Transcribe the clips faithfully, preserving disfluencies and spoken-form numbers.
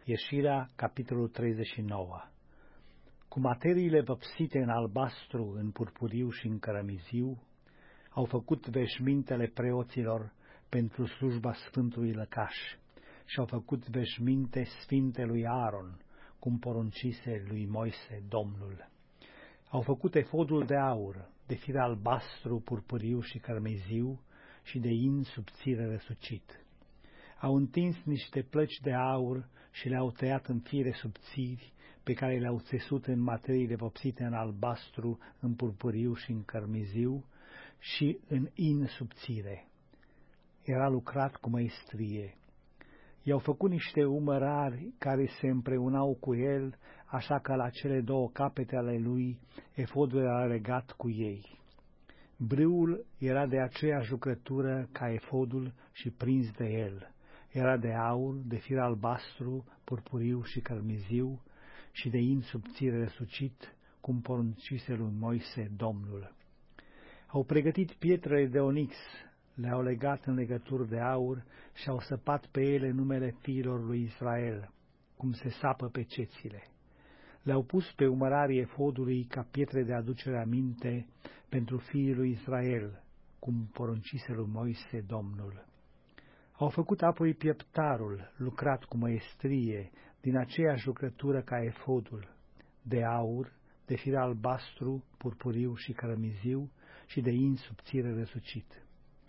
Ieșirea, capitolul treizeci și nouă. Cu materiile vopsite în albastru, în purpuriu și în cărămiziu, au făcut veșmintele preoților pentru slujba Sfântului Lăcaș și au făcut veșminte Sfintelui Aaron, cum poruncise lui Moise Domnul. Au făcut efodul de aur, de fir albastru, purpuriu și cărămiziu și de in subțire răsucit. Au întins niște plăci de aur și le-au tăiat în fire subțiri, pe care le-au țesut în materiile vopsite în albastru, în purpuriu și în cărmiziu și în in subțire. Era lucrat cu măestrie. I-au făcut niște umărari care se împreunau cu el, așa că la cele două capete ale lui efodul era legat cu ei. Brâul era de aceeași lucrătură ca efodul și prins de el. Era de aur, de fir albastru, purpuriu și cărmiziu și de in subțire răsucit, cum poruncise lui Moise Domnul. Au pregătit pietrele de onix, le-au legat în legături de aur și au săpat pe ele numele fiilor lui Israel, cum se sapă pe cețile. Le-au pus pe umărarii efodului ca pietre de aducere aminte pentru fiii lui Israel, cum poruncise lui Moise Domnul. Au făcut apoi pieptarul, lucrat cu măestrie, din aceeași lucrătură ca efodul, de aur, de fir albastru, purpuriu și cărămiziu și de in subțire răsucit.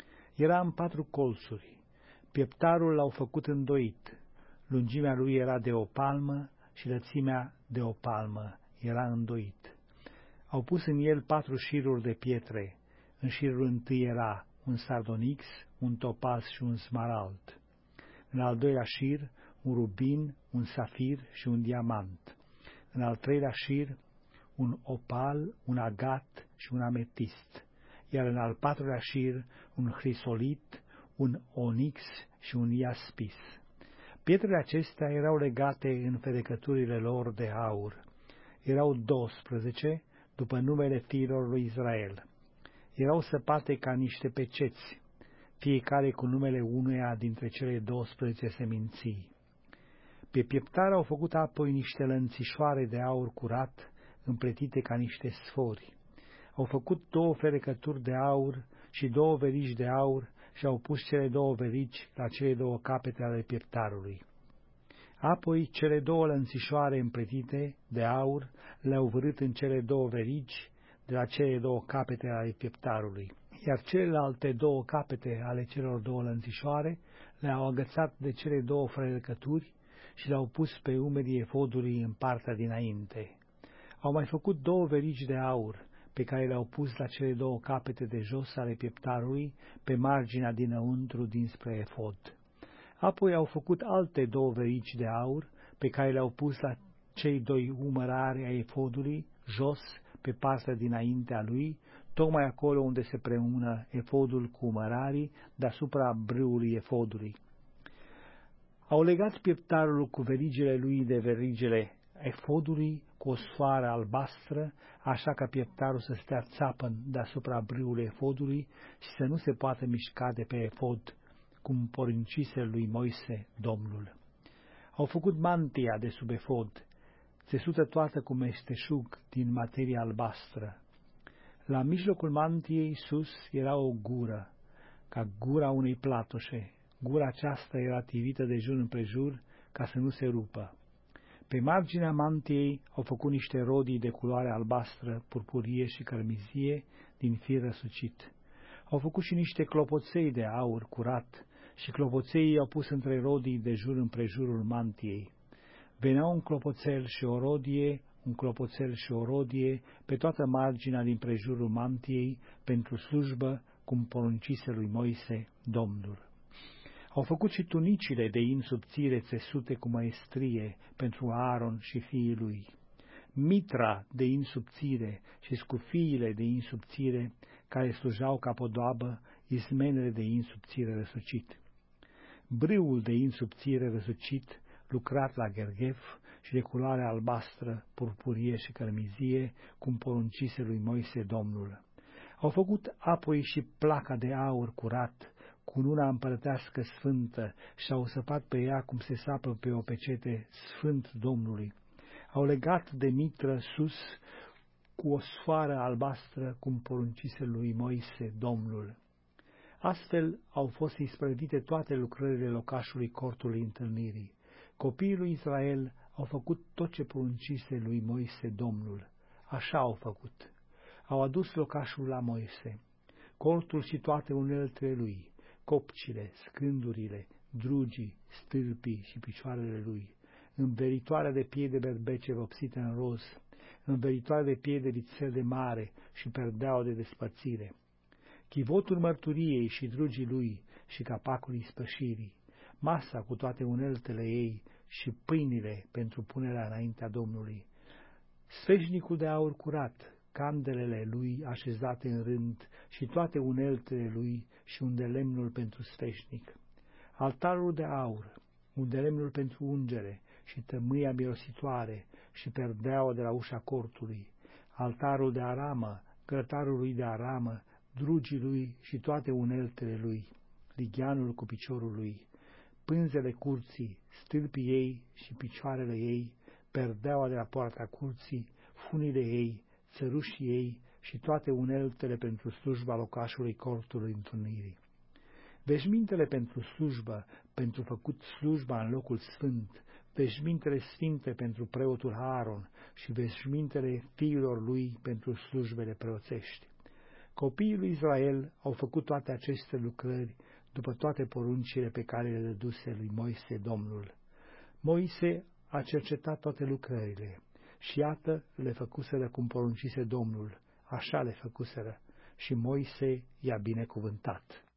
Era în patru colțuri. Pieptarul l-au făcut îndoit. Lungimea lui era de o palmă și lățimea de o palmă. Era îndoit. Au pus în el patru șiruri de pietre. În șirul întâi era un sardonix, un topaz și un smarald. În al doilea șir, un rubin, un safir și un diamant. În al treilea șir, un opal, un agat și un ametist. Iar în al patrulea șir, un hrisolit, un onix și un iaspis. Pietrele acestea erau legate în fedecăturile lor de aur. Erau douăsprezece, după numele fiilor lui Israel. Erau săpate ca niște peceți, fiecare cu numele unuia dintre cele douăsprezece seminții. Pe pieptar au făcut apoi niște lănțișoare de aur curat, împletite ca niște sfori. Au făcut două ferecături de aur și două verigi de aur și au pus cele două verigi la cele două capete ale pieptarului. Apoi cele două lănțișoare împletite de aur le-au vârât în cele două verigi de la cele două capete ale pieptarului, iar celelalte două capete ale celor două lănțișoare le-au agățat de cele două ferecături și le-au pus pe umerii efodului în partea dinainte. Au mai făcut două verigi de aur, pe care le-au pus la cele două capete de jos ale pieptarului, pe marginea dinăuntru dinspre efod. Apoi au făcut alte două verigi de aur, pe care le-au pus la cei doi umărari ai efodului, jos, pe partea dinaintea lui, tocmai acolo unde se preună efodul cu umărarii, deasupra brâului efodului. Au legat pieptarul cu verigile lui de verigile efodului cu o sfoară albastră, așa ca pieptarul să stea țapăn deasupra brâului efodului și să nu se poată mișca de pe efod, cum poruncise lui Moise Domnul. Au făcut mantia de sub efod, țesută toată cu meșteșug din materie albastră. La mijlocul mantiei sus era o gură, ca gura unei platoșe. Gura aceasta era tivită de jur împrejur, ca să nu se rupă. Pe marginea mantiei au făcut niște rodii de culoare albastră, purpurie și cărmizie din fir răsucit. Au făcut și niște clopoței de aur curat și clopoței au pus între rodii de jur împrejurul mantiei. Venea un clopoțel și o rodie, un clopoțel și o rodie pe toată marginea din prejurul mantiei pentru slujbă, cum poruncise lui Moise Domnul. Au făcut și tunicile de in subțire țesute cu măestrie pentru Aaron și fiii lui, mitra de in subțire și scufiile de in subțire care slujau ca podoabă, izmenele de in subțire răsucit, brâul de in subțire răsucit lucrat la gherghef și de culoare albastră, purpurie și cărmizie, cum poruncise lui Moise Domnul. Au făcut apoi și placa de aur curat, cununa împărătească sfântă, și-au săpat pe ea cum se sapă pe o pecete sfânt Domnului. Au legat de mitră sus cu o sfoară albastră, cum poruncise lui Moise Domnul. Astfel au fost isprăvite toate lucrările locașului cortului întâlnirii. Copiii lui Israel au făcut tot ce poruncise lui Moise Domnul. Așa au făcut. Au adus locașul la Moise, cortul și toate uneltele lui, copcile, scândurile, drugii, stâlpii și picioarele lui, înveritoarea de piei de berbece vopsite în roz, înveritoarea de piei de vițel de mare și perdeaua de despărțire, chivotul mărturiei și drugii lui și capacul ispășirii, masa cu toate uneltele ei și pâinile pentru punerea înaintea Domnului, sfeșnicul de aur curat, candelele lui așezate în rând și toate uneltele lui și unde lemnul pentru sfeșnic, altarul de aur, unde lemnul pentru ungere și tămâia mirositoare și perdeaua de la ușa cortului, altarul de aramă, grătarul lui de aramă, drugii lui și toate uneltele lui, ligheanul cu piciorul lui, pânzele curții, stâlpii ei și picioarele ei, perdeaua de la poarta curții, funile ei, țărușii ei și toate uneltele pentru slujba locașului cortului întâlnirii. Veșmintele pentru slujbă, pentru făcut slujba în locul sfânt, veșmintele sfinte pentru preotul Aaron și veșmintele fiilor lui pentru slujbele preoțești. Copiii lui Israel au făcut toate aceste lucrări după toate poruncile pe care le dăduse lui Moise Domnul. Moise a cercetat toate lucrările și iată le făcuseră cum poruncise Domnul, așa le făcuseră și Moise i-a binecuvântat.